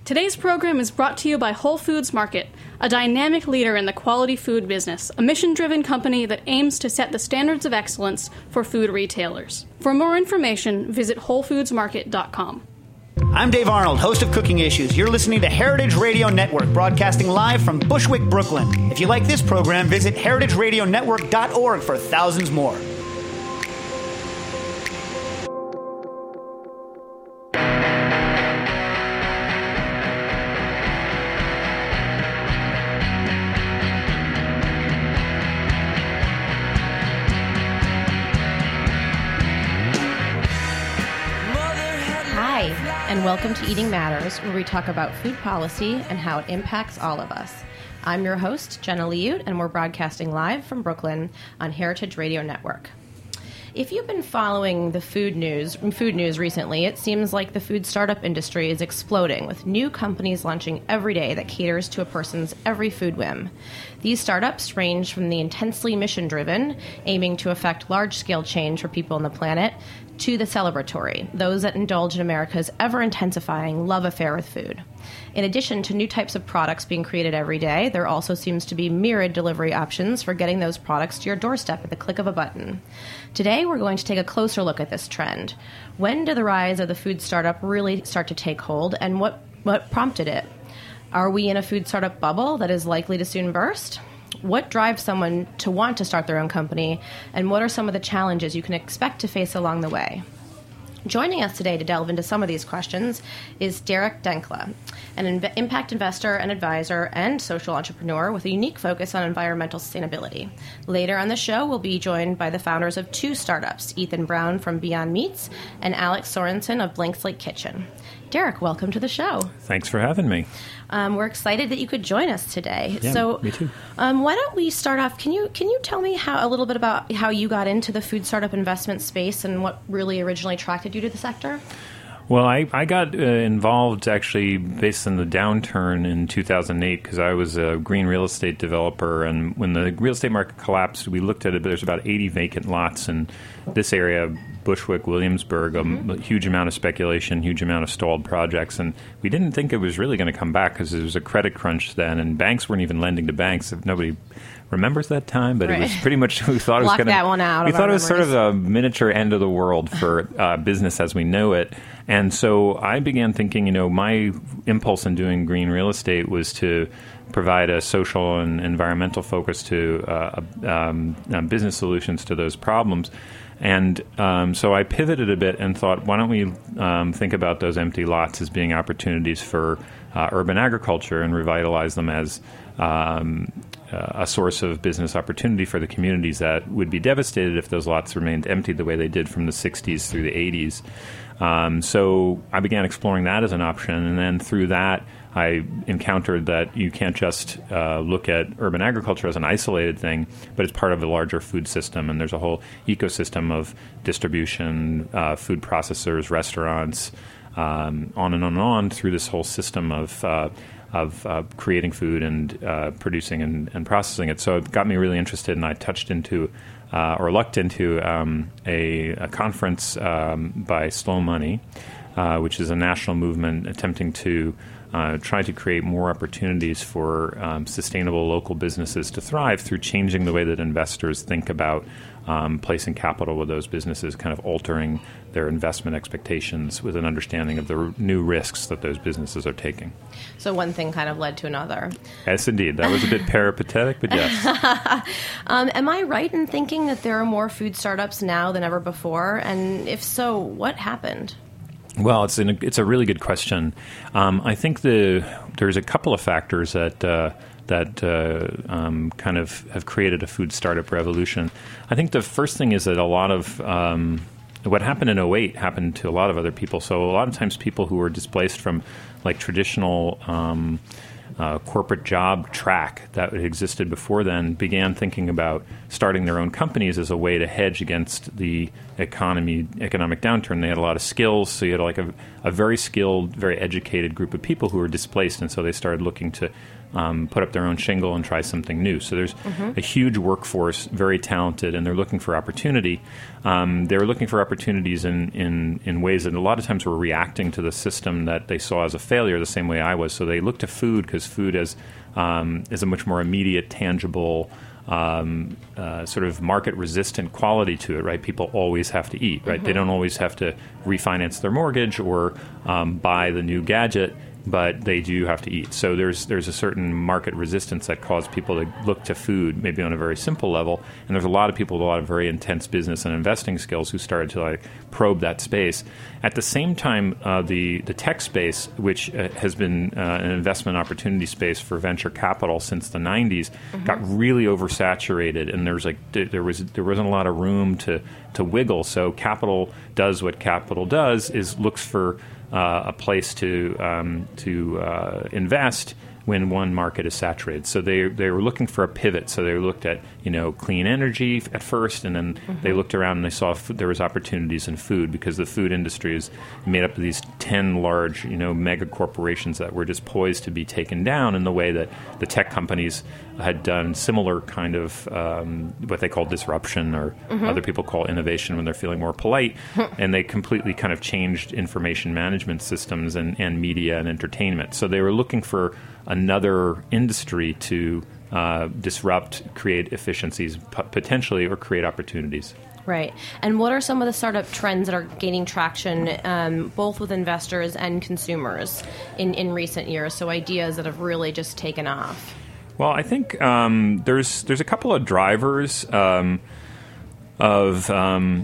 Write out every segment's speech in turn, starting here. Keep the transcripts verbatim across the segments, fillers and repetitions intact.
Today's program is brought to you by Whole Foods Market, a dynamic leader in the quality food business, a mission-driven company that aims to set the standards of excellence for food retailers. For more information, visit whole foods market dot com. I'm Dave Arnold, host of Cooking Issues. You're listening to Heritage Radio Network, broadcasting live from Bushwick, Brooklyn. If you like this program, visit heritage radio network dot org for thousands more. And welcome to Eating Matters, where we talk about food policy and how it impacts all of us. I'm your host, Jenna Liut, and we're broadcasting live from Brooklyn on Heritage Radio Network. If you've been following the food news, food news recently, it seems like the food startup industry is exploding, with new companies launching every day that caters to a person's every food whim. These startups range from the intensely mission-driven, aiming to affect large-scale change for people on the planet, to the celebratory, those that indulge in America's ever-intensifying love affair with food. In addition to new types of products being created every day, there also seems to be myriad delivery options for getting those products to your doorstep at the click of a button. Today, we're going to take a closer look at this trend. When did the rise of the food startup really start to take hold, and what, what prompted it? Are we in a food startup bubble that is likely to soon burst? What drives someone to want to start their own company, and what are some of the challenges you can expect to face along the way? Joining us today to delve into some of these questions is Derek Denkla, an inv- impact investor and advisor and social entrepreneur with a unique focus on environmental sustainability. Later on the show, we'll be joined by the founders of two startups, Ethan Brown from Beyond Meats and Alex Sorensen of Blank Slate Kitchen. Derek, welcome to the show. Thanks for having me. Um, we're excited that you could join us today. Yeah, so, me too. Um, why don't we start off? Can you can you tell me how a little bit about how you got into the food startup investment space and what really originally attracted you to the sector? Well, I, I got uh, involved actually based on the downturn in two thousand eight because I was a green real estate developer, and when the real estate market collapsed, we looked at it. There's about eighty vacant lots in this area, Bushwick, Williamsburg, mm-hmm. a, a huge amount of speculation, huge amount of stalled projects, and we didn't think it was really going to come back because there was a credit crunch then, and banks weren't even lending to banks. Nobody remembers that time, but right. It was pretty much we thought it was going to. Block that one out. We thought it was memories. sort of a miniature end of the world for uh, business as we know it. And so I began thinking, you know, my impulse in doing green real estate was to provide a social and environmental focus to uh, um, uh, business solutions to those problems. And um, so I pivoted a bit and thought, why don't we um, think about those empty lots as being opportunities for uh, urban agriculture and revitalize them as um, uh, a source of business opportunity for the communities that would be devastated if those lots remained empty the way they did from the sixties through the eighties. Um, so I began exploring that as an option, and then through that, I encountered that you can't just uh, look at urban agriculture as an isolated thing, but it's part of a larger food system, and there's a whole ecosystem of distribution, uh, food processors, restaurants, um, on and on and on through this whole system of uh, of uh, creating food and uh, producing and, and processing it. So it got me really interested, and I touched into Uh, or lucked into um, a, a conference um, by Slow Money, uh, which is a national movement attempting to uh, try to create more opportunities for um, sustainable local businesses to thrive through changing the way that investors think about um, placing capital with those businesses, kind of altering their investment expectations with an understanding of the r- new risks that those businesses are taking. So one thing kind of led to another. Yes, indeed. That was a bit peripatetic, but yes. um, am I right in thinking that there are more food startups now than ever before? And if so, what happened? Well, it's an, it's a really good question. Um, I think the there's a couple of factors that uh, that uh, um, kind of have created a food startup revolution. I think the first thing is that a lot of um, what happened in oh eight happened to a lot of other people. So a lot of times people who were displaced from like traditional um, uh, corporate job track that existed before then began thinking about starting their own companies as a way to hedge against the economy economic downturn. They had a lot of skills, so you had like a, a very skilled, very educated group of people who were displaced, and so they started looking to Um, put up their own shingle and try something new. So there's mm-hmm. a huge workforce, very talented, and they're looking for opportunity. Um, they were looking for opportunities in, in, in ways that a lot of times were reacting to the system that they saw as a failure the same way I was. So they looked to food because food is, um, is a much more immediate, tangible, Um, uh, sort of market-resistant quality to it, right? People always have to eat, right? Mm-hmm. They don't always have to refinance their mortgage or um, buy the new gadget, but they do have to eat. So there's there's a certain market resistance that caused people to look to food, maybe on a very simple level. And there's a lot of people with a lot of very intense business and investing skills who started to like probe that space. At the same time, uh, the the tech space, which uh, has been uh, an investment opportunity space for venture capital since the nineties, mm-hmm. got really oversaturated, and there's like there was there wasn't a lot of room to to wiggle. So capital does what capital does: is looks for Uh, a place to um, to uh, invest when one market is saturated. So they they were looking for a pivot. So they looked at you know clean energy at first, and then mm-hmm. they looked around and they saw f- there was opportunities in food, because the food industry is made up of these ten large you know mega corporations that were just poised to be taken down in the way that the tech companies had done similar kind of um, what they call disruption, or mm-hmm. other people call innovation when they're feeling more polite, and they completely kind of changed information management systems and, and media and entertainment. So they were looking for another industry to uh, disrupt, create efficiencies p- potentially, or create opportunities. Right. And what are some of the startup trends that are gaining traction, um, both with investors and consumers in, in recent years? So ideas that have really just taken off. Well, I think um, there's there's a couple of drivers um, of um,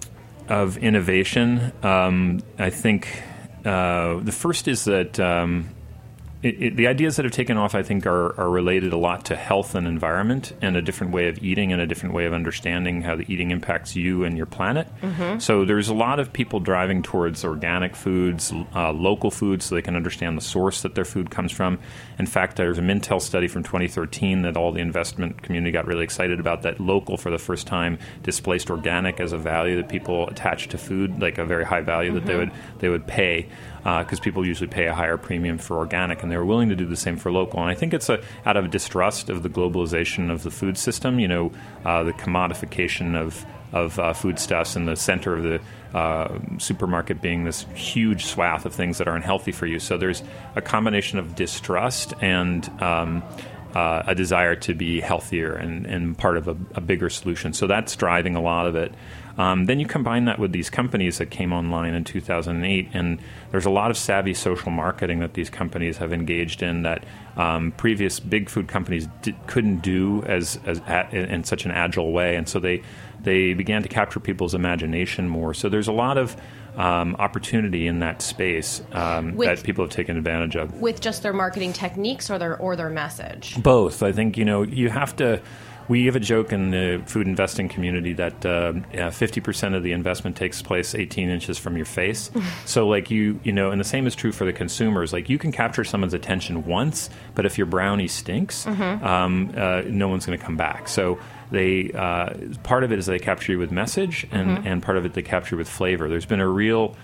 of innovation. Um, I think uh, the first is that um, it, it, the ideas that have taken off, I think, are, are related a lot to health and environment, and a different way of eating, and a different way of understanding how the eating impacts you and your planet. Mm-hmm. So there's a lot of people driving towards organic foods, uh, local foods, so they can understand the source that their food comes from. In fact, there's a Mintel study from twenty thirteen that all the investment community got really excited about, that local for the first time displaced organic as a value that people attach to food, like a very high value mm-hmm. that they would they would pay, because uh, people usually pay a higher premium for organic, and they were willing to do the same for local. And I think it's a, out of distrust of the globalization of the food system, you know, uh, the commodification of of uh, foodstuffs, and the center of the uh, supermarket being this huge swath of things that are unhealthy for you. So there's a combination of distrust and um, uh, a desire to be healthier and, and part of a, a bigger solution. So that's driving a lot of it. Um, then you combine that with these companies that came online in two thousand eight, and there's a lot of savvy social marketing that these companies have engaged in that um, previous big food companies di- couldn't do as, as at, in such an agile way, and so they they began to capture people's imagination more. So there's a lot of um, opportunity in that space um, with, that people have taken advantage of. With just their marketing techniques or their or their message? Both. I think, you know, you have to... We have a joke in the food investing community that uh, yeah, fifty percent of the investment takes place eighteen inches from your face. So, like, you you know, and the same is true for the consumers. Like, you can capture someone's attention once, but if your brownie stinks, mm-hmm. um, uh, no one's going to come back. So they uh, part of it is they capture you with message, and, mm-hmm. and part of it they capture you with flavor. There's been a real...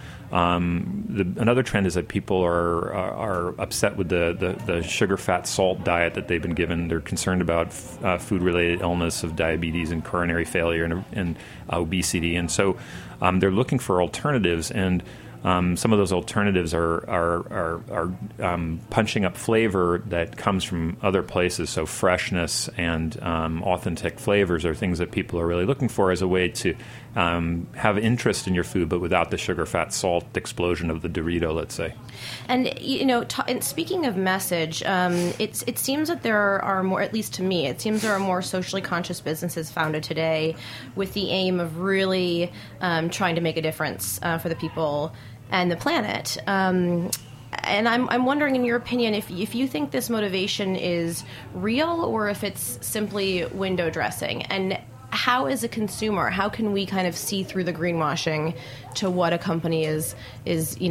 Um, the, another trend is that people are are, are upset with the, the, the sugar, fat, salt diet that they've been given. They're concerned about f- uh, food-related illness of diabetes and coronary failure and, and uh, obesity. And so um, they're looking for alternatives, and um, some of those alternatives are are, are, are um, punching up flavor that comes from other places. So freshness and um, authentic flavors are things that people are really looking for as a way to Um, have interest in your food, but without the sugar, fat, salt explosion of the Dorito, let's say. And, you know, t- and speaking of message, um, it's it seems that there are more, at least to me, it seems there are more socially conscious businesses founded today with the aim of really um, trying to make a difference uh, for the people and the planet. Um, and I'm I'm wondering, in your opinion, if if you think this motivation is real or if it's simply window dressing. And how, as a consumer, how can we kind of see through the greenwashing to what a company is, is you know,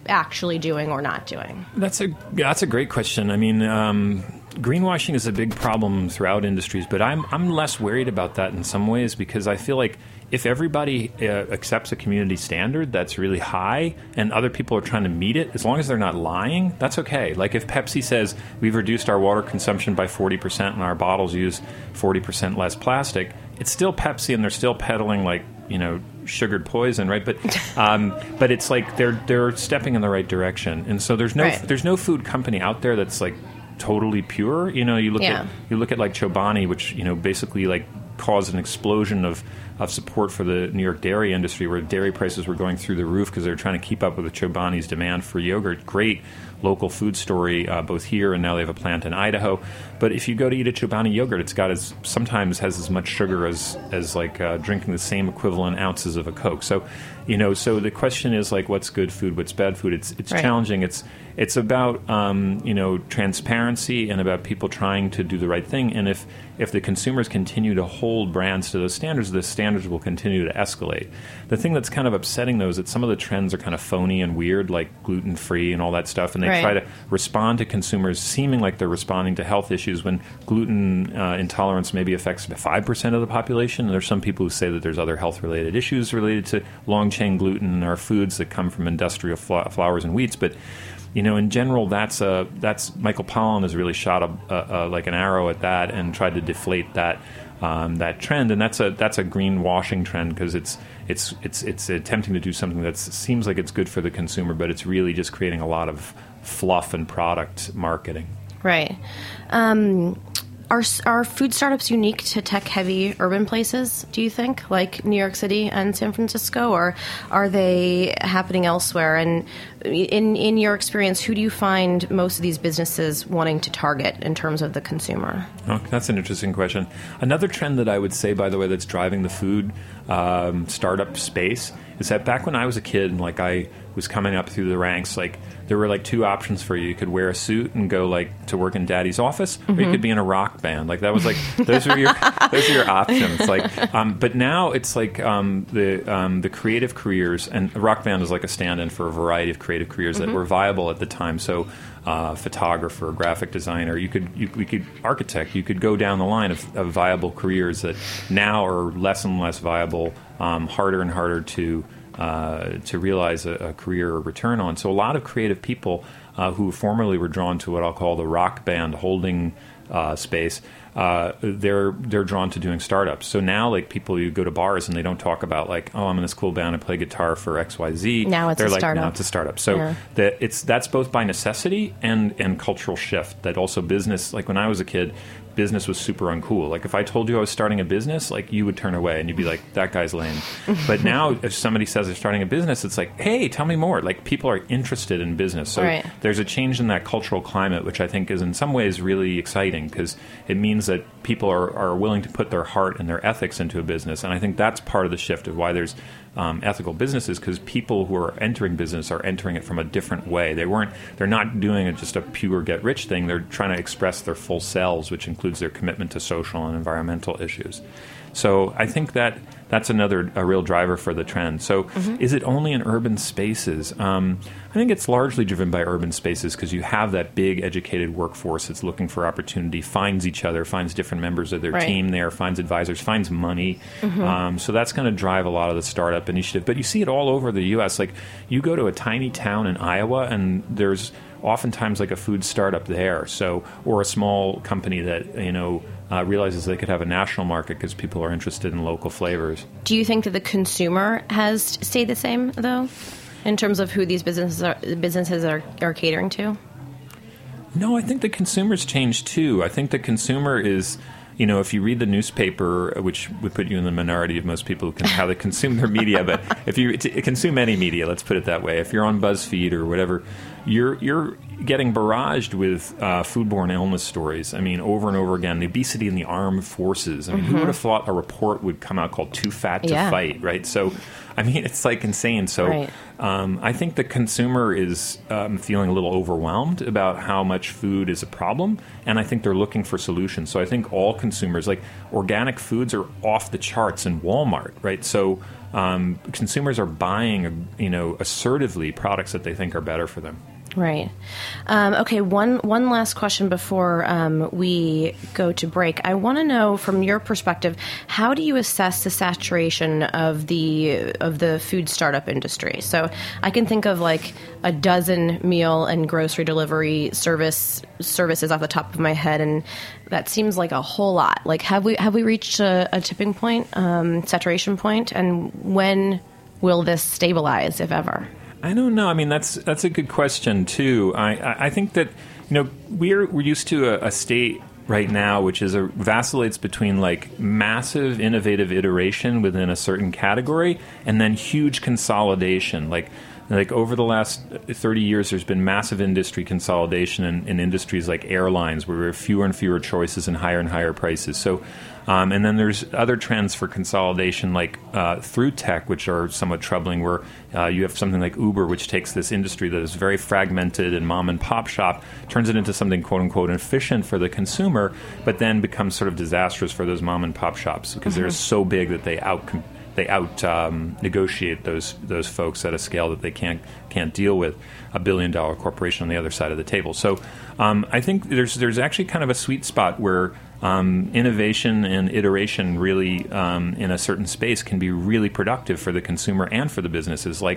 actually doing or not doing? That's a that's a great question. I mean, um, greenwashing is a big problem throughout industries, but I'm I'm less worried about that in some ways because I feel like if everybody uh, accepts a community standard that's really high and other people are trying to meet it, as long as they're not lying, that's okay. Like if Pepsi says we've reduced our water consumption by forty percent and our bottles use forty percent less plastic, it's still Pepsi and they're still peddling like, you know, sugared poison, right? But um, but it's like they're they're stepping in the right direction. And so there's no right. there's no food company out there that's like totally pure. You know, you look yeah. at you look at like Chobani, which, you know, basically like caused an explosion of, of support for the New York dairy industry where dairy prices were going through the roof because they were trying to keep up with the Chobani's demand for yogurt. Great local food story, uh, both here and now they have a plant in Idaho. But if you go to eat a Chobani yogurt, it's got as sometimes has as much sugar as as like uh, drinking the same equivalent ounces of a Coke. So, you know, so the question is like, what's good food, what's bad food? It's it's right. challenging. It's it's about um, you know transparency and about people trying to do the right thing. And if if the consumers continue to hold brands to those standards, the standards will continue to escalate. The thing that's kind of upsetting though is that some of the trends are kind of phony and weird, like gluten free and all that stuff, and they right. try to respond to consumers seeming like they're responding to health issues when gluten uh, intolerance maybe affects five percent of the population. And there's some people who say that there's other health related issues related to long chain gluten in our foods that come from industrial fl- flours and wheats, but you know, in general, that's a that's Michael Pollan has really shot a, a, a, like an arrow at that and tried to deflate that um, that trend, and that's a that's a greenwashing trend because it's it's it's it's attempting to do something that seems like it's good for the consumer, but it's really just creating a lot of fluff and product marketing. Right. Um, Are, are food startups unique to tech-heavy urban places, do you think, like New York City and San Francisco, or are they happening elsewhere? And in in your experience, who do you find most of these businesses wanting to target in terms of the consumer? Oh, that's an interesting question. Another trend that I would say, by the way, that's driving the food um, startup space is that back when I was a kid and like I was coming up through the ranks, like there were like two options for you. You could wear a suit and go like to work in daddy's office, mm-hmm. or you could be in a rock band. Like that was like those were your those are your options. Like, um, but now it's like um, the um, the creative careers, and a rock band is like a stand-in for a variety of creative careers mm-hmm. that were viable at the time. So, uh, photographer, graphic designer, you could you, we could architect. You could go down the line of, of viable careers that now are less and less viable, um, harder and harder to. Uh, to realize a, a career or return on. So a lot of creative people uh, who formerly were drawn to what I'll call the rock band holding uh, space, uh, they're they're drawn to doing startups. So now, like people, you go to bars and they don't talk about like, oh, I'm in this cool band, I play guitar for X Y Z. Now it's they're a like, startup. Now it's a startup. So yeah. that it's that's both by necessity and and cultural shift. That also business. Like when I was a kid, business was super uncool. Like if I told you I was starting a business, like you would turn away and you'd be like, that guy's lame. But now if somebody says they're starting a business, it's like, hey, tell me more. Like people are interested in business. So right. there's a change in that cultural climate, which I think is in some ways really exciting because it means that people are, are willing to put their heart and their ethics into a business. And I think that's part of the shift of why there's um, ethical businesses, because people who are entering business are entering it from a different way. They weren't, they're not doing it just a pure get rich thing. They're trying to express their full selves, which includes their commitment to social and environmental issues. So I think that that's another a real driver for the trend. So mm-hmm. is it only in urban spaces? Um, I think it's largely driven by urban spaces because you have that big educated workforce that's looking for opportunity, finds each other, finds different members of their right. team there, finds advisors, finds money. Mm-hmm. Um, so that's going to drive a lot of the startup initiative. But you see it all over the U S. Like you go to a tiny town in Iowa and there's oftentimes like a food startup there, so or a small company that you know uh, realizes they could have a national market because people are interested in local flavors. Do you think that the consumer has stayed the same though, in terms of who these businesses are businesses are, are catering to? No, I think the consumer's changed too. I think the consumer is. You know, if you read the newspaper, which would put you in the minority of most people who can, how they consume their media, but if you t- consume any media, let's put it that way, if you're on BuzzFeed or whatever, you're you're getting barraged with uh, foodborne illness stories. I mean, over and over again, the obesity in the armed forces. I mean, mm-hmm. who would have thought a report would come out called "Too Fat to yeah. Fight," right? So, I mean, it's like insane. So, right. um, I think the consumer is um, feeling a little overwhelmed about how much food is a problem, and I think they're looking for solutions. So, I think all consumers, like organic foods, are off the charts in Walmart, right? So, um, consumers are buying, you know, assertively products that they think are better for them. Right. Um, okay, one one last question before um, we go to break. I want to know, from your perspective, how do you assess the saturation of the of the food startup industry? So I can think of like a dozen meal and grocery delivery service services off the top of my head, and that seems like a whole lot. Like, have we have we reached a, a tipping point, um, saturation point, and when will this stabilize, if ever? I don't know. I mean, that's that's a good question too. I, I think that, you know, we're we're used to a, a state right now which is a vacillates between like massive innovative iteration within a certain category and then huge consolidation. Like like over the last thirty years, there's been massive industry consolidation in, in industries like airlines, where there are fewer and fewer choices and higher and higher prices. So. Um, and then there's other trends for consolidation, like uh, through tech, which are somewhat troubling, where uh, you have something like Uber, which takes this industry that is very fragmented and mom and pop shop, turns it into something quote unquote efficient for the consumer, but then becomes sort of disastrous for those mom and pop shops because mm-hmm. they're so big that they out they out um, negotiate those those folks at a scale that they can't can't deal with a billion dollar corporation on the other side of the table. So um, I think there's there's actually kind of a sweet spot where Um, innovation and iteration really um, in a certain space can be really productive for the consumer and for the businesses. Like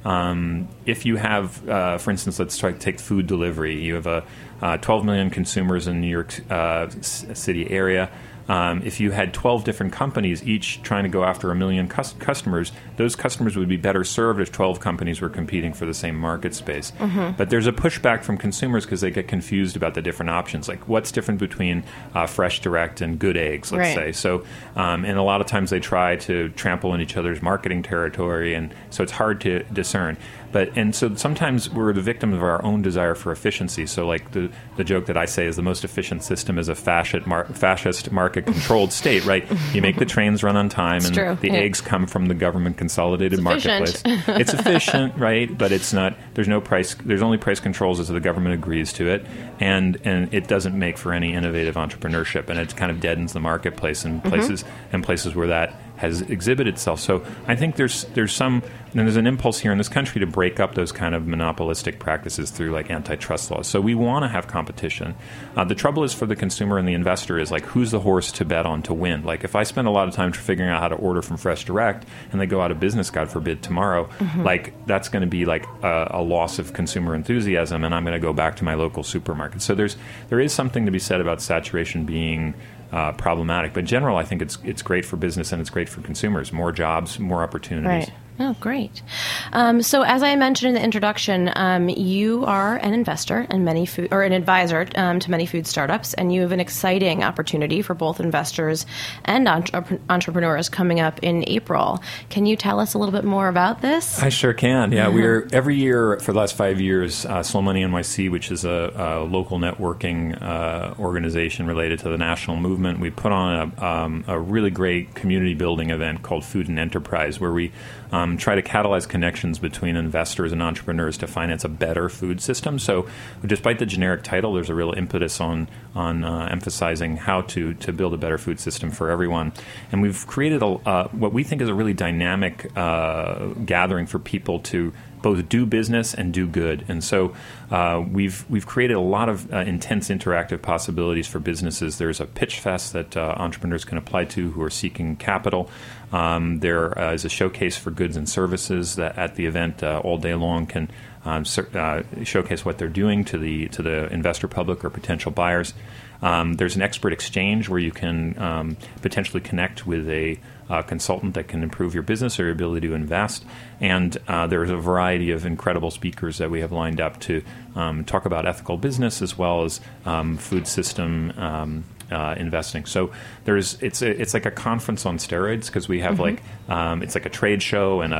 um, if you have, uh, for instance, let's try to take food delivery. You have a uh, twelve million consumers in New York uh, City area. Um, if you had twelve different companies, each trying to go after a million cus- customers, those customers would be better served if twelve companies were competing for the same market space. Mm-hmm. But there's a pushback from consumers because they get confused about the different options. Like, what's different between uh, Fresh Direct and Good Eggs, let's right. say. So, um, and a lot of times they try to trample on each other's marketing territory, and so it's hard to discern. But and so sometimes we're the victim of our own desire for efficiency. So like the, the joke that I say is the most efficient system is a fascist, mar- fascist market-controlled state, right? You make the trains run on time, it's and true. the yeah. eggs come from the government-consolidated it's marketplace. It's efficient, right? But it's not. There's no price. There's only price controls as the government agrees to it, and and it doesn't make for any innovative entrepreneurship, and it kind of deadens the marketplace in places mm-hmm. in places where that has exhibited itself. So I think there's there's some and there's an impulse here in this country to break up those kind of monopolistic practices through like antitrust laws. So we want to have competition. Uh, the trouble is for the consumer and the investor is like, who's the horse to bet on to win? Like if I spend a lot of time figuring out how to order from Fresh Direct and they go out of business, God forbid, tomorrow, mm-hmm. like that's going to be like a, a loss of consumer enthusiasm, and I'm going to go back to my local supermarket. So there's there is something to be said about saturation being Uh, problematic. But in general, I think it's it's great for business and it's great for consumers. More jobs, more opportunities. Right. Oh, great. Um, so as I mentioned in the introduction, um, you are an investor in many food, or an advisor um, to many food startups, and you have an exciting opportunity for both investors and entre- entrepreneurs coming up in April. Can you tell us a little bit more about this? I sure can. Yeah, we're every year for the last five years, uh, Slow Money N Y C, which is a, a local networking uh, organization related to the national movement, we put on a, um, a really great community building event called Food and Enterprise, where we Um, try to catalyze connections between investors and entrepreneurs to finance a better food system. So despite the generic title, there's a real impetus on on uh, emphasizing how to, to build a better food system for everyone. And we've created a, uh, what we think is a really dynamic uh, gathering for people to both do business and do good. And so uh, we've we've created a lot of uh, intense interactive possibilities for businesses. There's a pitch fest that uh, entrepreneurs can apply to who are seeking capital. Um, there uh, is a showcase for goods and services that at the event uh, all day long can um, uh, showcase what they're doing to the to the investor public or potential buyers. Um, there's an expert exchange where you can um, potentially connect with a uh, consultant that can improve your business or your ability to invest. And uh, there's a variety of incredible speakers that we have lined up to um, talk about ethical business as well as um, food system um, uh, investing. So there's it's a, it's like a conference on steroids because we have mm-hmm. like um, it's like a trade show and a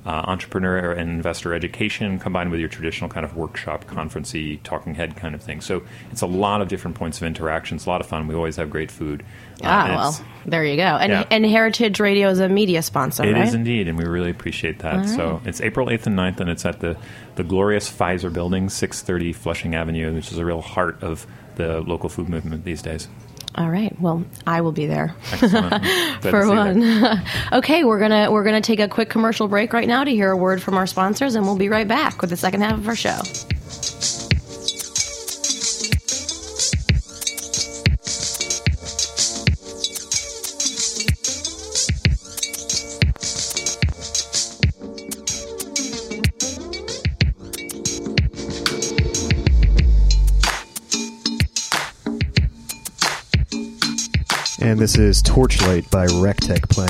uh, entrepreneur and investor education combined with your traditional kind of workshop, conferencey, talking head kind of thing. So it's a lot of different points of interaction. It's a lot of fun. We always have great food. Uh, ah, well, there you go. And yeah. and Heritage Radio is a media sponsor, It right? is indeed, and we really appreciate that. Right. So it's April eighth and ninth, and it's at the, the glorious Pfizer Building, six thirty Flushing Avenue, which is a real heart of the local food movement these days. All right. Well, I will be there. Excellent. For one. Okay, we're gonna we're gonna take a quick commercial break right now to hear a word from our sponsors, and we'll be right back with the second half of our show. And this is Torchlight by Rectech playing.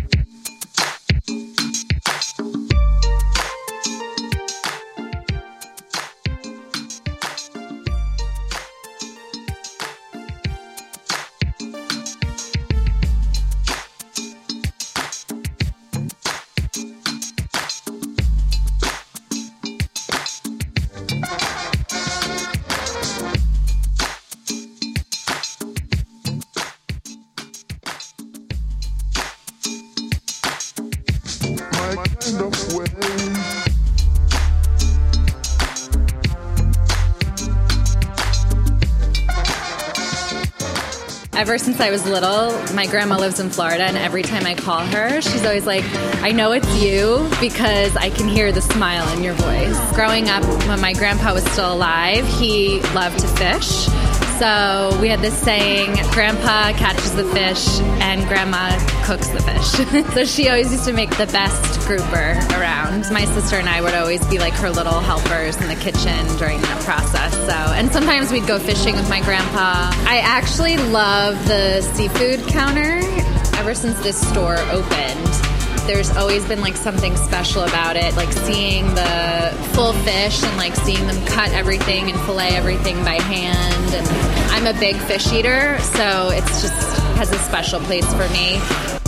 Ever since I was little, my grandma lives in Florida, and every time I call her, she's always like, I know it's you because I can hear the smile in your voice. Growing up, when my grandpa was still alive, he loved to fish. So we had this saying, Grandpa catches the fish and Grandma cooks the fish. So she always used to make the best grouper around. My sister and I would always be like her little helpers in the kitchen during that process. So, and sometimes we'd go fishing with my grandpa. I actually love the seafood counter. Ever since this store opened, there's always been like something special about it, like seeing the full fish and like seeing them cut everything and fillet everything by hand. And I'm a big fish eater, so it's just has a special place for me.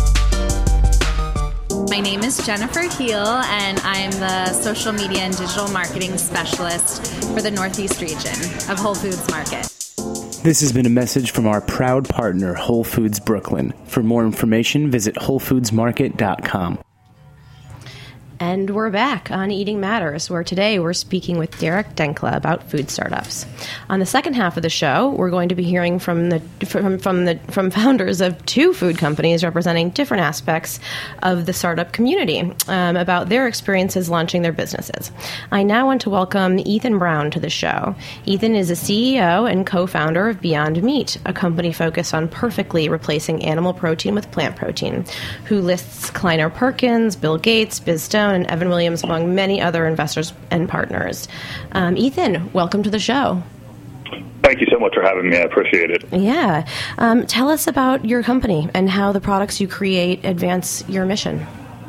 My name is Jennifer Heel, and I'm the social media and digital marketing specialist for the Northeast region of Whole Foods Market. This has been a message from our proud partner, Whole Foods Brooklyn. For more information, visit whole foods market dot com. And we're back on Eating Matters, where today we're speaking with Derek Denkla about food startups. On the second half of the show, we're going to be hearing from the from from the from founders of two food companies representing different aspects of the startup community um, about their experiences launching their businesses. I now want to welcome Ethan Brown to the show. Ethan is a C E O and co-founder of Beyond Meat, a company focused on perfectly replacing animal protein with plant protein, who lists Kleiner Perkins, Bill Gates, Biz Stone, and Evan Williams, among many other investors and partners. Um, Ethan, welcome to the show. Thank you so much for having me. I appreciate it. Yeah. Um, tell us about your company and how the products you create advance your mission.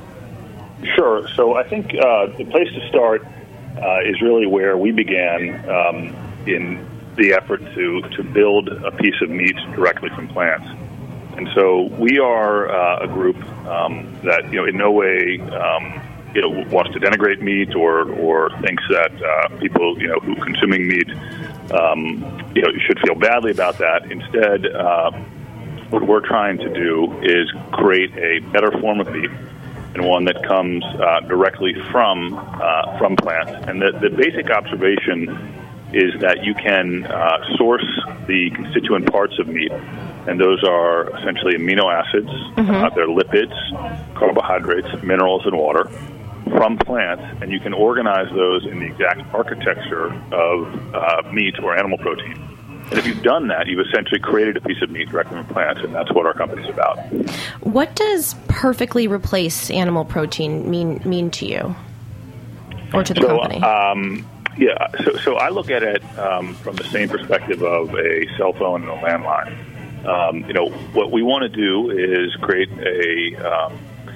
Sure. So I think uh, the place to start uh, is really where we began um, in the effort to, to build a piece of meat directly from plants. And so we are uh, a group um, that, you know, in no way um, you know, wants to denigrate meat or or thinks that uh, people, you know, who are consuming meat, um, you know, should feel badly about that. Instead, uh, what we're trying to do is create a better form of meat, and one that comes uh, directly from uh, from plants. And the, the basic observation is that you can uh, source the constituent parts of meat, and those are essentially amino acids, mm-hmm. uh, they're lipids, carbohydrates, minerals, and water, from plants, and you can organize those in the exact architecture of uh, meat or animal protein. And if you've done that, you've essentially created a piece of meat directly from plants, and that's what our company's about. What does perfectly replace animal protein mean mean to you or to the so, company? Um, yeah, so, so I look at it um, from the same perspective of a cell phone and a landline. Um, you know, what we want to do is create a um,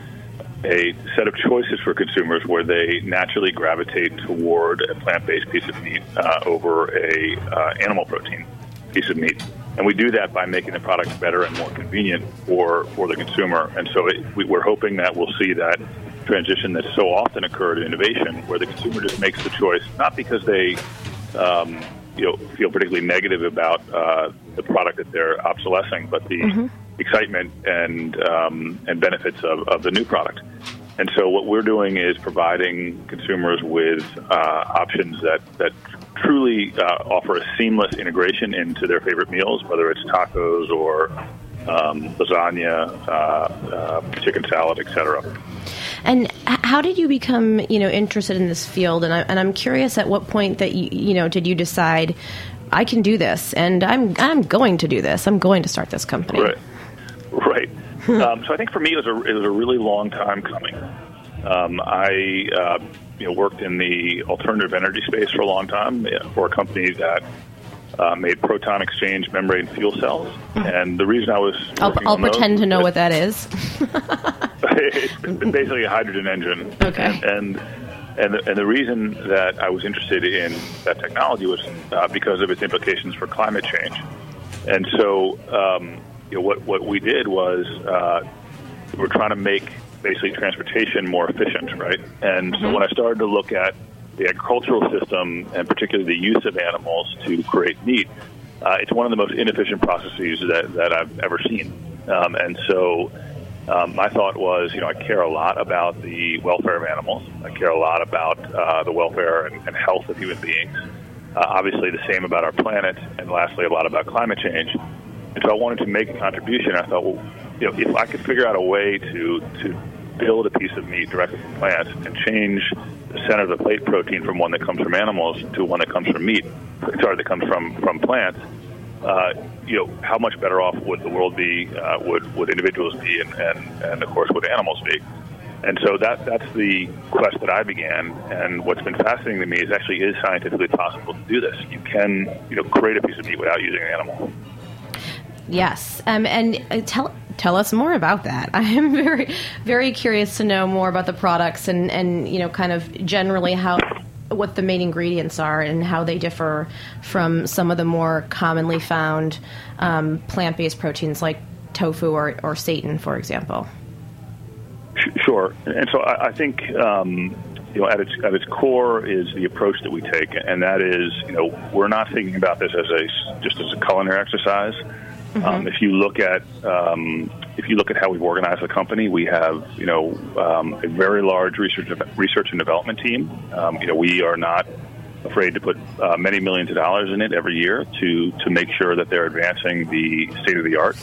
a set of choices for consumers where they naturally gravitate toward a plant-based piece of meat uh, over a uh, animal protein piece of meat. And we do that by making the product better and more convenient for, for the consumer. And so it, we, we're hoping that we'll see that transition that's so often occurred in innovation, where the consumer just makes the choice, not because they um, you know, feel particularly negative about uh, the product that they're obsolescing, but the mm-hmm. excitement and um, and benefits of, of the new product. And so what we're doing is providing consumers with uh, options that, that truly uh, offer a seamless integration into their favorite meals, whether it's tacos or um, lasagna, uh, uh, chicken salad, et cetera. And how did you become, you know, interested in this field? And, I, and I'm curious, at what point that you, you know, did you decide, I can do this, and I'm I'm going to do this. I'm going to start this company. Right. Right. um, so I think for me it was a it was a really long time coming. Um, I uh, you know worked in the alternative energy space for a long time for a company that uh, made proton exchange membrane fuel cells. And the reason I was I'll, I'll pretend to know what that is. It's basically a hydrogen engine. Okay. And and and the, and the reason that I was interested in that technology was uh, because of its implications for climate change. And so um, you know, what what we did was uh, we were trying to make basically transportation more efficient, right? And mm-hmm. so when I started to look at the agricultural system, and particularly the use of animals to create meat, uh, it's one of the most inefficient processes that, that I've ever seen. Um, and so um, my thought was, you know, I care a lot about the welfare of animals. I care a lot about uh, the welfare and, and health of human beings. Uh, obviously the same about our planet, and lastly, a lot about climate change. And so I wanted to make a contribution. I thought, well, you know, if I could figure out a way to, to build a piece of meat directly from plants and change the center of the plate protein from one that comes from animals to one that comes from meat, sorry, that comes from, from plants, uh, you know, how much better off would the world be, uh, would, would individuals be, and, and, and, of course, would animals be? And so that that's the quest that I began. And what's been fascinating to me is actually it is scientifically possible to do this. You can, you know, create a piece of meat without using an animal. Yes, um, and uh, tell tell us more about that. I am very, very curious to know more about the products and, and you know, kind of generally how what the main ingredients are and how they differ from some of the more commonly found um, plant-based proteins like tofu or, or seitan, for example. Sure, and so I, I think um, you know at its at its core is the approach that we take, and that is, you know, we're not thinking about this as a just as a culinary exercise. Mm-hmm. Um, if you look at um, if you look at how we've organized the company, we have, you know, um, a very large research research and development team. Um, you know, we are not afraid to put uh, many millions of dollars in it every year to to make sure that they're advancing the state of the art.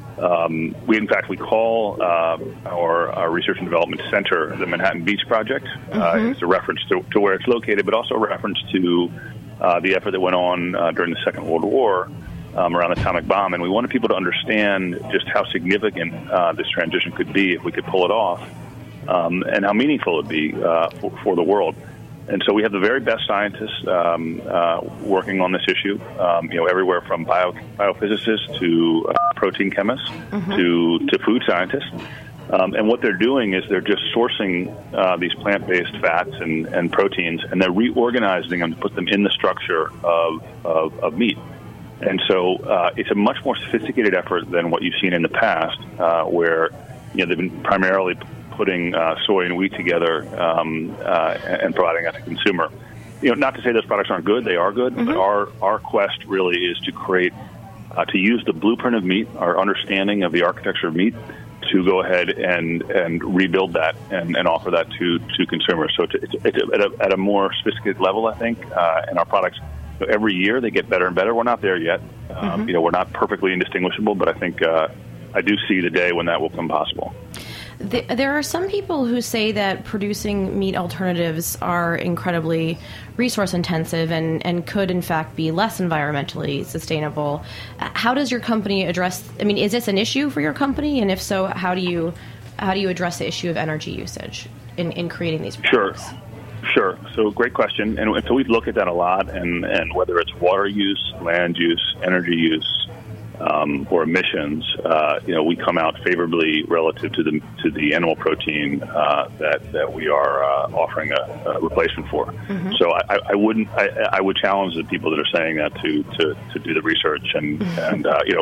Um, we, in fact, we call uh, our, our research and development center the Manhattan Beach Project. Mm-hmm. Uh, it's a reference to, to where it's located, but also a reference to uh, the effort that went on uh, during the Second World War. Um, around the atomic bomb, and we wanted people to understand just how significant uh, this transition could be if we could pull it off, um, and how meaningful it would be uh, for, for the world. And so we have the very best scientists um, uh, working on this issue, um, you know, everywhere from bio, biophysicists to uh, protein chemists mm-hmm. to, to food scientists. Um, and what they're doing is they're just sourcing uh, these plant-based fats and, and proteins, and they're reorganizing them to put them in the structure of, of, of meat. And so uh, it's a much more sophisticated effort than what you've seen in the past, uh, where, you know, they've been primarily putting uh, soy and wheat together um, uh, and providing that to the consumer. You know, not to say those products aren't good; they are good. Mm-hmm. But our our quest really is to create, uh, to use the blueprint of meat, our understanding of the architecture of meat, to go ahead and, and rebuild that and, and offer that to, to consumers. So it's, it's, it's at, a, at a more sophisticated level, I think, uh, and our products. So every year they get better and better. We're not there yet. Um, mm-hmm. You know, we're not perfectly indistinguishable, but I think uh, I do see the day when that will become possible. The, there are some people who say that producing meat alternatives are incredibly resource intensive and, and could, in fact, be less environmentally sustainable. How does your company address? I mean, is this an issue for your company? And if so, how do you how do you address the issue of energy usage in, in creating these products? Sure. Sure. So great question. And so we look at that a lot, and, and whether it's water use, land use, energy use, um, or emissions, uh, you know, we come out favorably relative to the to the animal protein uh, that that we are uh, offering a, a replacement for. Mm-hmm. So I, I wouldn't. I, I would challenge the people that are saying that to to, to do the research and mm-hmm. and uh, you know,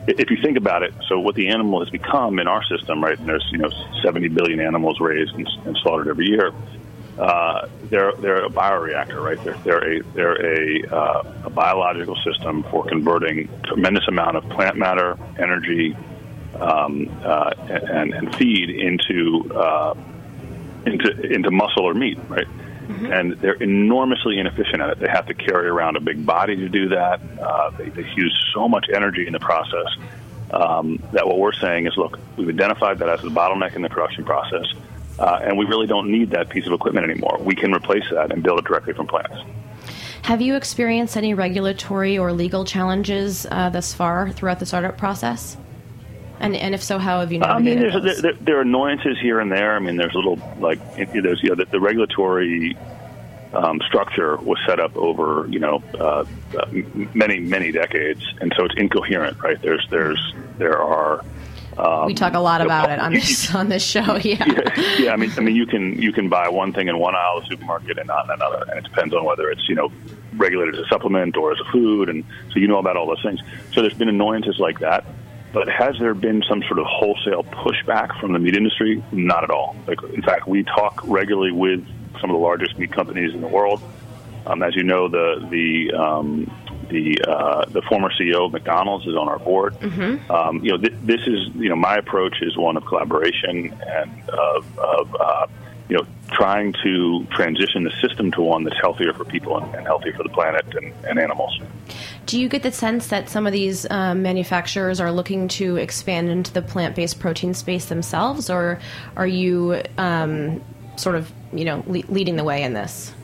if you think about it, so what the animal has become in our system, right? And there's you know seventy billion animals raised and, and slaughtered every year. Uh, they're they're a bioreactor, right? They're they're a they're a, uh, a biological system for converting tremendous amount of plant matter, energy, um, uh, and and feed into uh, into into muscle or meat, right? Mm-hmm. And they're enormously inefficient at it. They have to carry around a big body to do that. Uh, they, they use so much energy in the process um, that what we're saying is, look, we've identified that as the bottleneck in the production process, uh, and we really don't need that piece of equipment anymore. We can replace that and build it directly from plants. Have you experienced any regulatory or legal challenges uh, thus far throughout the startup process? And, and if so, how have you navigated I mean, there's, those? there, there are annoyances here and there. I mean, there's a little, like, there's, you know, the, the regulatory um, structure was set up over, you know, uh, uh, many, many decades, and so it's incoherent, right? There's, there's, there are. Um, we talk a lot about know, it on this on this show. Yeah. yeah, yeah. I mean, I mean, you can you can buy one thing in one aisle of the supermarket and not in another, and it depends on whether it's you know regulated as a supplement or as a food, and so you know about all those things. So there's been annoyances like that. But has there been some sort of wholesale pushback from the meat industry? Not at all. Like, in fact, we talk regularly with some of the largest meat companies in the world. Um, as you know, the the um, the uh, the former C E O of McDonald's is on our board. Mm-hmm. Um, you know, th- this is you know my approach is one of collaboration and of, of uh, you know trying to transition the system to one that's healthier for people and, and healthier for the planet and, and animals. Do you get the sense that some of these um, manufacturers are looking to expand into the plant-based protein space themselves, or are you um, sort of, you know, le- leading the way in this?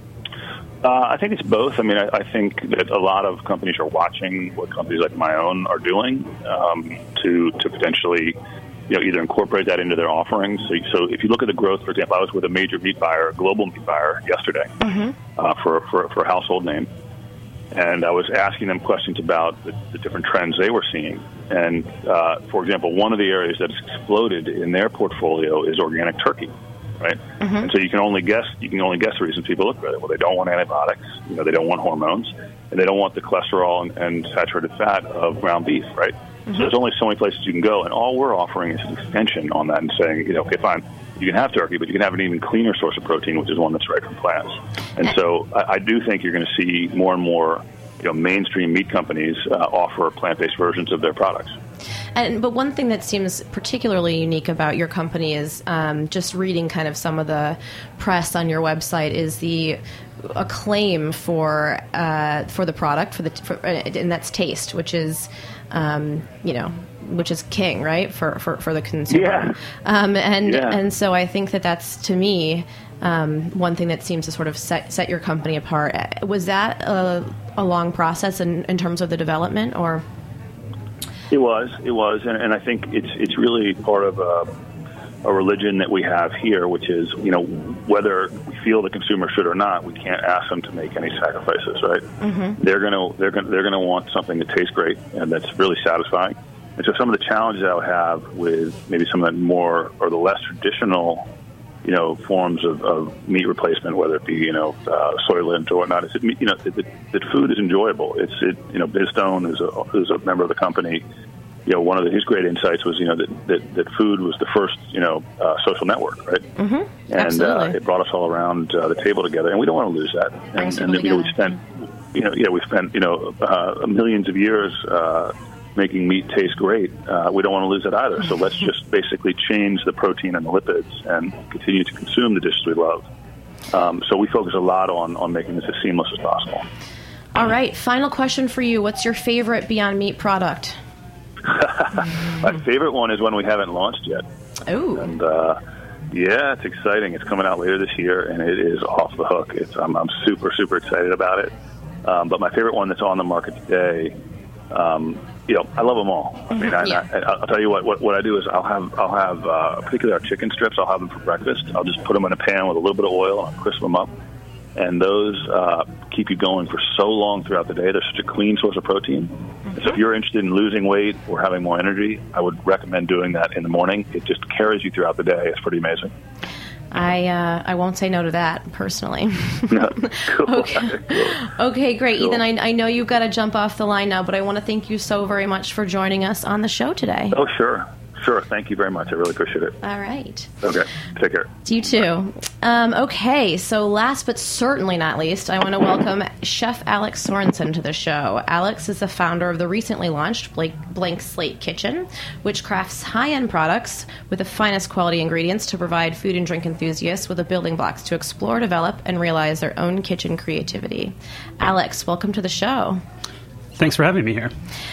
Uh, I think it's both. I mean, I, I think that a lot of companies are watching what companies like my own are doing um, to to potentially, you know, either incorporate that into their offerings. So, so if you look at the growth, for example, I was with a major meat buyer, a global meat buyer, yesterday mm-hmm. uh, for, for for a household name. And I was asking them questions about the, the different trends they were seeing. And, uh, for example, one of the areas that's exploded in their portfolio is organic turkey, right? Mm-hmm. And so you can only guess you can only guess the reasons people look at it. Well, they don't want antibiotics, you know, they don't want hormones, and they don't want the cholesterol and, and saturated fat of ground beef, right? Mm-hmm. So there's only so many places you can go, and all we're offering is an extension on that and saying, you know, okay, fine, you can have turkey, but you can have an even cleaner source of protein, which is one that's right from plants. And so I, I do think you're going to see more and more, you know, mainstream meat companies uh, offer plant-based versions of their products. And but one thing that seems particularly unique about your company is um, just reading kind of some of the press on your website is the acclaim for uh, for the product for the for, and that's taste, which is um, you know. which is king, right, for, for, for the consumer. Yeah. Um, and yeah. and so I think that that's, to me, um, one thing that seems to sort of set, set your company apart. Was that a, a long process in, in terms of the development, or? It was. It was. And, and I think it's it's really part of a, a religion that we have here, which is, you know, whether we feel the consumer should or not, we can't ask them to make any sacrifices, right? Mm-hmm. They're going to they're going they're going to want something that tastes great and that's really satisfying. And so some of the challenges I would have with maybe some of the more or the less traditional, you know, forms of, of meat replacement, whether it be, you know, uh, Soylent or whatnot, is that, you know, that, that food is enjoyable. It's, it, you know, Biz Stone, who's a, who's a member of the company, you know, one of the, his great insights was, you know, that, that, that food was the first, you know, uh, social network, right? Mm-hmm. And uh, it brought us all around uh, the table together, and we don't want to lose that. And, and you know, we spent, you know, yeah, we spent, you know, uh, millions of years uh, making meat taste great. Uh, we don't want to lose it either. So let's just basically change the protein and the lipids and continue to consume the dishes we love. Um, so we focus a lot on, on making this as seamless as possible. All right. Final question for you. What's your favorite Beyond Meat product? My favorite one is one we haven't launched yet. Oh. And, uh, yeah, it's exciting. It's coming out later this year, and it is off the hook. It's, I'm, I'm super, super excited about it. Um, but my favorite one that's on the market today, um, you know, I love them all. I mean, I, yeah. I, I'll tell you what, what. What I do is I'll have, I'll have, uh, particularly our chicken strips. I'll have them for breakfast. I'll just put them in a pan with a little bit of oil and I'll crisp them up. And those uh, keep you going for so long throughout the day. They're such a clean source of protein. Mm-hmm. So if you're interested in losing weight or having more energy, I would recommend doing that in the morning. It just carries you throughout the day. It's pretty amazing. I uh, I won't say no to that personally. No. Cool. Okay. Okay, great. Cool. Ethan, I, I know you've got to jump off the line now, but I want to thank you so very much for joining us on the show today. Oh, sure. Sure. Thank you very much. I really appreciate it. All right. Okay. Take care. You too. Um, okay, so last but certainly not least, I want to welcome Chef Alex Sorensen to the show. Alex is the founder of the recently launched Blank, Blank Slate Kitchen, which crafts high-end products with the finest quality ingredients to provide food and drink enthusiasts with the building blocks to explore, develop, and realize their own kitchen creativity. Alex, welcome to the show. Thanks for having me here.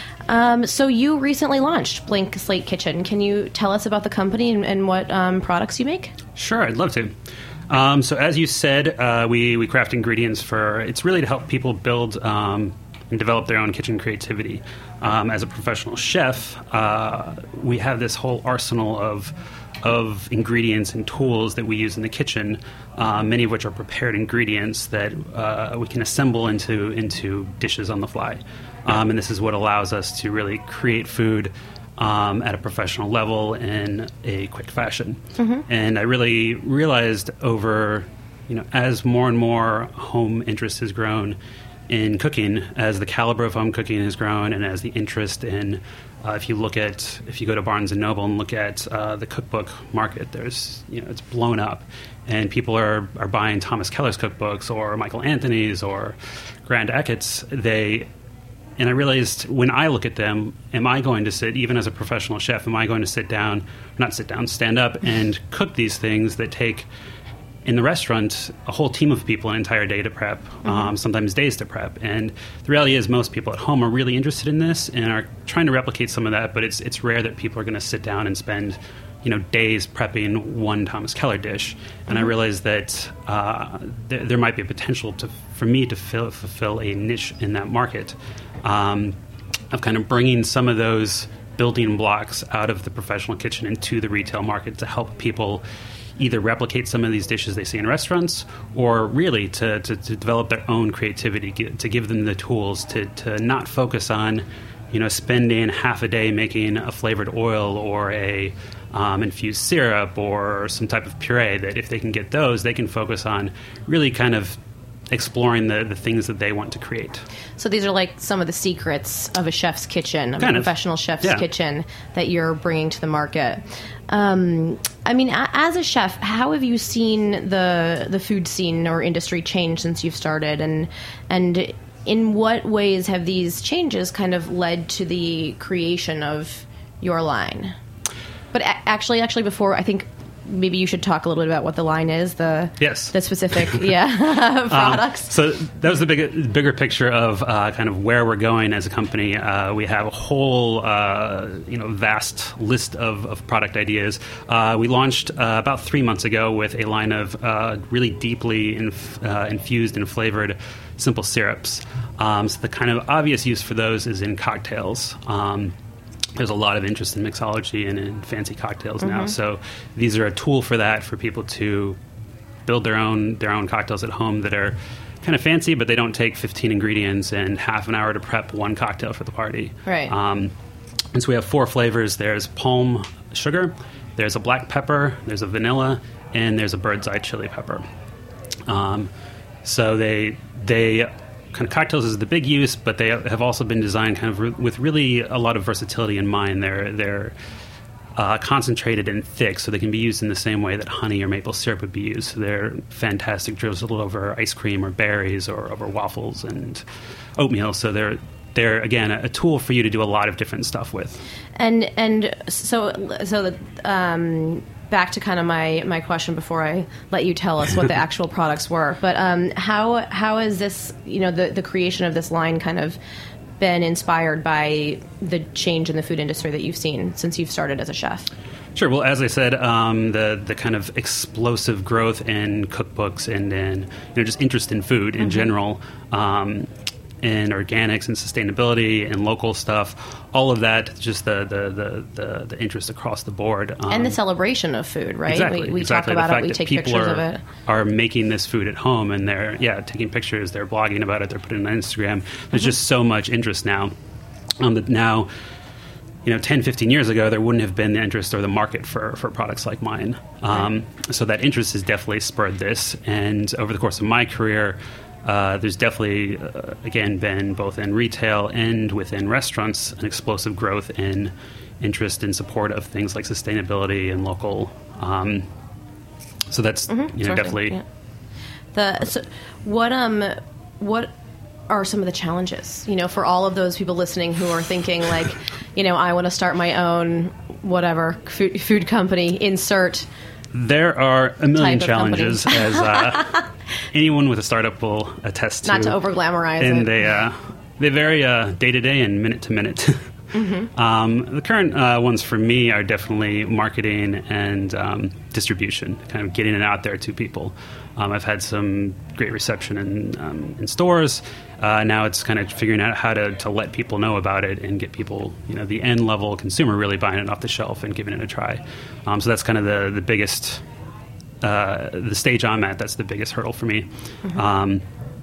Um, so you recently launched Blank Slate Kitchen. Can you tell us about the company and, and what um, products you make? Sure, I'd love to. Um, so as you said, uh, we, we craft ingredients for, it's really to help people build um, and develop their own kitchen creativity. Um, as a professional chef, uh, we have this whole arsenal of of ingredients and tools that we use in the kitchen, uh, many of which are prepared ingredients that uh, we can assemble into into dishes on the fly. Um, and this is what allows us to really create food um, at a professional level in a quick fashion. Mm-hmm. And I really realized over, you know, as more and more home interest has grown in cooking, as the caliber of home cooking has grown, and as the interest in, uh, if you look at, if you go to Barnes and Noble and look at uh, the cookbook market, there's, you know, it's blown up, and people are, are buying Thomas Keller's cookbooks or Michael Anthony's or Grant Achatz. They, and I realized when I look at them, am I going to sit, even as a professional chef, am I going to sit down, not sit down, stand up and cook these things that take, in the restaurant, a whole team of people an entire day to prep, mm-hmm. um, sometimes days to prep. And the reality is most people at home are really interested in this and are trying to replicate some of that, but it's it's rare that people are going to sit down and spend, you know, days prepping one Thomas Keller dish. And mm-hmm. I realized that uh, th- there might be a potential to, for me to fill, fulfill a niche in that market, um, of kind of bringing some of those building blocks out of the professional kitchen into the retail market to help people either replicate some of these dishes they see in restaurants, or really to, to, to develop their own creativity, to give them the tools to, to not focus on, you know, spending half a day making a flavored oil or a um, infused syrup or some type of puree, that if they can get those, they can focus on really kind of exploring the, the things that they want to create. So these are like some of the secrets of a chef's kitchen, of kind a of. professional chef's yeah. kitchen that you're bringing to the market. Um, I mean, a- as a chef, how have you seen the the food scene or industry change since you've started, and and in what ways have these changes kind of led to the creation of your line? But a- actually, actually, before I think. Maybe you should talk a little bit about what the line is, the yes. the specific yeah products. Um, so that was the big, bigger picture of uh, kind of where we're going as a company. Uh, we have a whole uh, you know vast list of, of product ideas. Uh, we launched uh, about three months ago with a line of uh, really deeply inf- uh, infused and flavored simple syrups. Um, so the kind of obvious use for those is in cocktails. Um, There's a lot of interest in mixology and in fancy cocktails mm-hmm. now. So these are a tool for that, for people to build their own their own cocktails at home that are kind of fancy, but they don't take fifteen ingredients and half an hour to prep one cocktail for the party. Right. Um, and so we have four flavors. There's palm sugar, there's a black pepper, there's a vanilla, and there's a bird's eye chili pepper. Um, so they they... kind of cocktails is the big use, but they have also been designed kind of re- with really a lot of versatility in mind. They're they're uh, concentrated and thick, so they can be used in the same way that honey or maple syrup would be used. So they're fantastic drizzled over ice cream or berries or over waffles and oatmeal. So they're they're again a, a tool for you to do a lot of different stuff with. And and so so the. Um back to kind of my, my question before I let you tell us what the actual products were. But um, how how is this, you know, the, the creation of this line kind of been inspired by the change in the food industry that you've seen since you've started as a chef? Sure. Well, as I said, um, the the kind of explosive growth in cookbooks and in, you know, just interest in food in mm-hmm. general, um, in organics and sustainability and local stuff, all of that, just the the, the, the, the interest across the board. Um, and the celebration of food, right? Exactly. We, we exactly. talk about the it, fact we that take people pictures are, of it. are making this food at home, and they're, yeah, taking pictures, they're blogging about it, they're putting it on Instagram. There's mm-hmm. just so much interest now. Um, that now, you know, ten, fifteen years ago, there wouldn't have been the interest or the market for, for products like mine. Um, so that interest has definitely spurred this. And over the course of my career, uh, there's definitely, uh, again, been both in retail and within restaurants, an explosive growth in interest and support of things like sustainability and local. Um, so that's, Mm-hmm. you know, Sourcing, definitely... yeah. The so what um what are some of the challenges, you know, for all of those people listening who are thinking like, you know, I want to start my own whatever food, food company, insert. There are a million challenges, company. as uh, anyone with a startup will attest to. Not to over glamorize and it. they uh, they vary uh, day to day and minute to minute. Mm-hmm. Um, the current uh, ones for me are definitely marketing and um, distribution, kind of getting it out there to people. Um, I've had some great reception in, um, in stores. Uh, now it's kind of figuring out how to, to let people know about it and get people, you know, the end level consumer really buying it off the shelf and giving it a try. Um, so that's kind of the, the biggest, uh, the stage I'm at, that's the biggest hurdle for me. Mm-hmm. Um,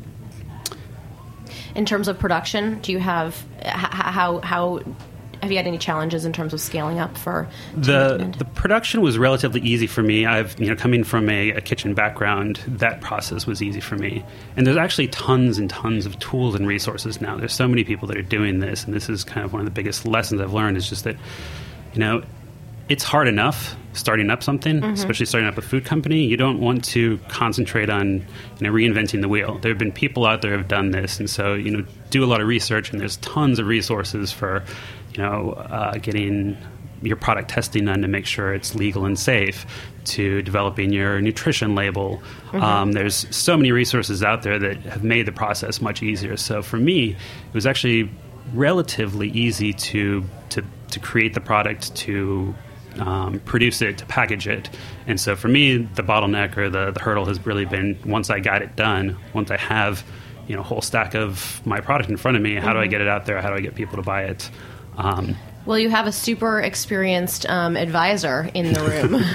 in terms of production, do you have, h- how, how, have you had any challenges in terms of scaling up for the the production was relatively easy for me. I've you know coming from a, a kitchen background, that process was easy for me. And there's actually tons and tons of tools and resources now. There's so many people that are doing this, and this is kind of one of the biggest lessons I've learned is just that you know it's hard enough starting up something, mm-hmm. especially starting up a food company. You don't want to concentrate on you know reinventing the wheel. There have been people out there who have done this, and so you know do a lot of research. And there's tons of resources for. You know, uh, getting your product testing done to make sure it's legal and safe, to developing your nutrition label. Mm-hmm. Um, there's so many resources out there that have made the process much easier. So for me, it was actually relatively easy to to, to create the product, to um, produce it, to package it. And so for me, the bottleneck or the, the hurdle has really been once I got it done, once I have you know a whole stack of my product in front of me, how mm-hmm. do I get it out there? How do I get people to buy it? Um, well, you have a super experienced um, advisor in the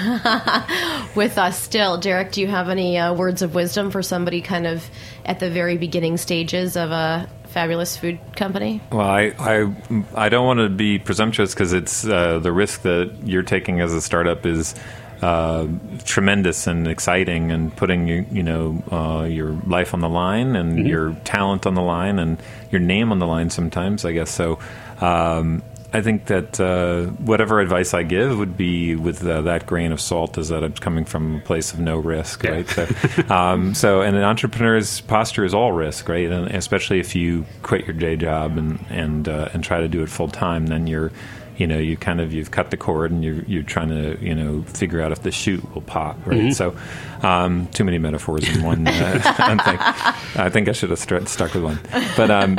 room with us still. Derek, do you have any uh, words of wisdom for somebody kind of at the very beginning stages of a fabulous food company? Well, I I, I don't want to be presumptuous because it's uh, the risk that you're taking as a startup is uh, tremendous and exciting, and putting you, you know uh, your life on the line and mm-hmm. your talent on the line and your name on the line sometimes, I guess. So um, I think that uh, whatever advice I give would be with uh, that grain of salt, is that it's coming from a place of no risk, yeah. right? So, um, so, and an entrepreneur's posture is all risk, right? And especially if you quit your day job and and uh, and try to do it full time, then you're You know, you kind of you've cut the cord, and you're you're trying to you know figure out if the shoot will pop, right? Mm-hmm. So, um, too many metaphors in one. Uh, I think I think I should have st- stuck with one. But um,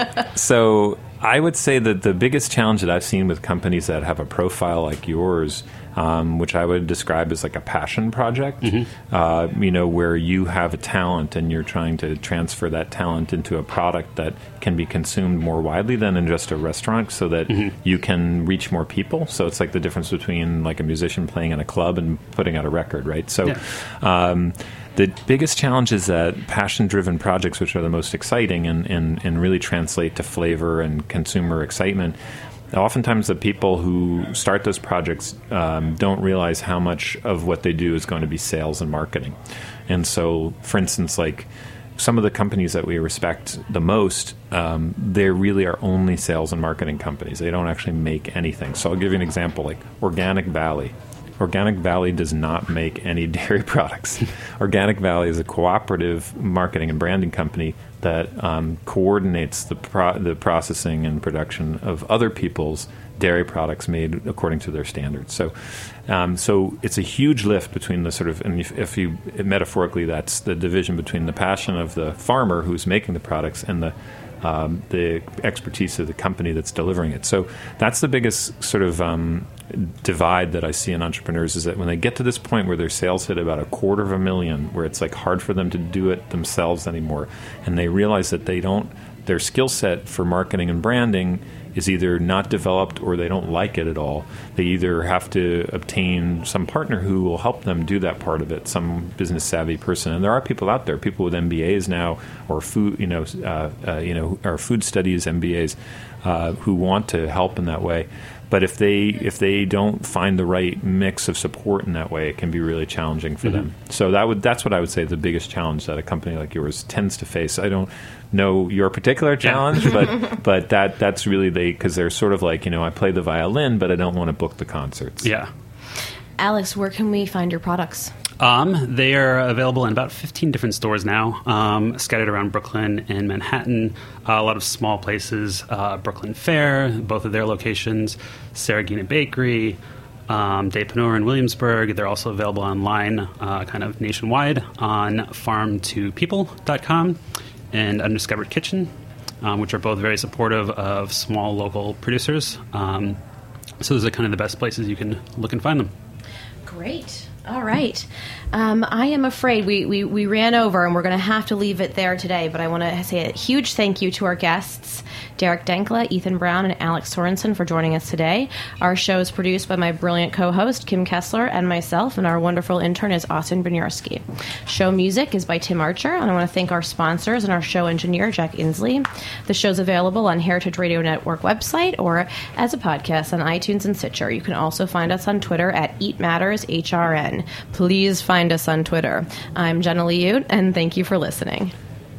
so I would say that the biggest challenge that I've seen with companies that have a profile like yours, um, which I would describe as like a passion project, mm-hmm. uh, you know, where you have a talent and you're trying to transfer that talent into a product that can be consumed more widely than in just a restaurant, so that mm-hmm. you can reach more people. So it's like the difference between like a musician playing in a club and putting out a record, right? So yeah. um, the biggest challenge is that passion-driven projects, which are the most exciting and, and, and really translate to flavor and consumer excitement, oftentimes the people who start those projects um, don't realize how much of what they do is going to be sales and marketing. And so, for instance, like some of the companies that we respect the most, um, they really are only sales and marketing companies. They don't actually make anything. So I'll give you an example, like Organic Valley. Organic Valley does not make any dairy products. Organic Valley is a cooperative marketing and branding company that um, coordinates the pro- the processing and production of other people's dairy products made according to their standards. So, um, so it's a huge lift between the sort of, and if, if you metaphorically, that's the division between the passion of the farmer who's making the products and the um, the expertise of the company that's delivering it. So that's the biggest sort of um, divide that I see in entrepreneurs, is that when they get to this point where their sales hit about a quarter of a million, where it's like hard for them to do it themselves anymore, and they realize that they don't, their skill set for marketing and branding is either not developed or they don't like it at all. They either have to obtain some partner who will help them do that part of it, some business savvy person. And there are people out there, people with M B As now, or food, you know, uh, uh, you know, or food studies M B As, uh, who want to help in that way. But if they if they don't find the right mix of support in that way, it can be really challenging for mm-hmm. them. So that would that's what I would say the biggest challenge that a company like yours tends to face. I don't know your particular challenge, yeah. but but that that's really they because they're sort of like, you know, I play the violin, but I don't want to book the concerts. Yeah. Alex, where can we find your products? Um, they are available in about fifteen different stores now, um, scattered around Brooklyn and Manhattan. Uh, a lot of small places, uh, Brooklyn Fair, both of their locations, Saragina Bakery, um, De Panor in Williamsburg. They're also available online, uh, kind of nationwide, on farm to people dot com and Undiscovered Kitchen, um, which are both very supportive of small local producers. Um, so those are kind of the best places you can look and find them. Great. All right. Um, I am afraid we, we, we ran over and we're going to have to leave it there today, but I want to say a huge thank you to our guests, Derek Denkla, Ethan Brown, and Alex Sorensen for joining us today. Our show is produced by my brilliant co-host, Kim Kessler, and myself, and our wonderful intern is Austin Buniarski. Show music is by Tim Archer, and I want to thank our sponsors and our show engineer, Jack Inslee. The show's available on Heritage Radio Network website or as a podcast on iTunes and Stitcher. You can also find us on Twitter at Eat Matters H R N. Please find us on Twitter. I'm Jenna Liute, and thank you for listening.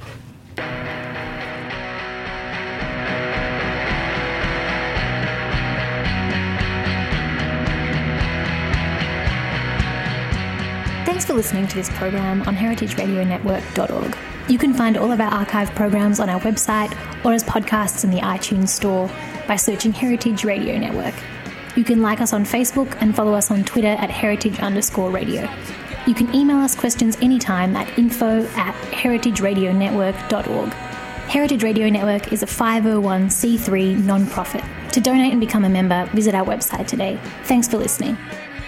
Thanks for listening to this program on heritage radio network dot org. You can find all of our archive programs on our website or as podcasts in the iTunes store by searching Heritage Radio Network. You can like us on Facebook and follow us on Twitter at heritage underscore radio. You can email us questions anytime at info at heritage radio network dot org. Heritage Radio Network is a five oh one c three non-profit. To donate and become a member, visit our website today. Thanks for listening.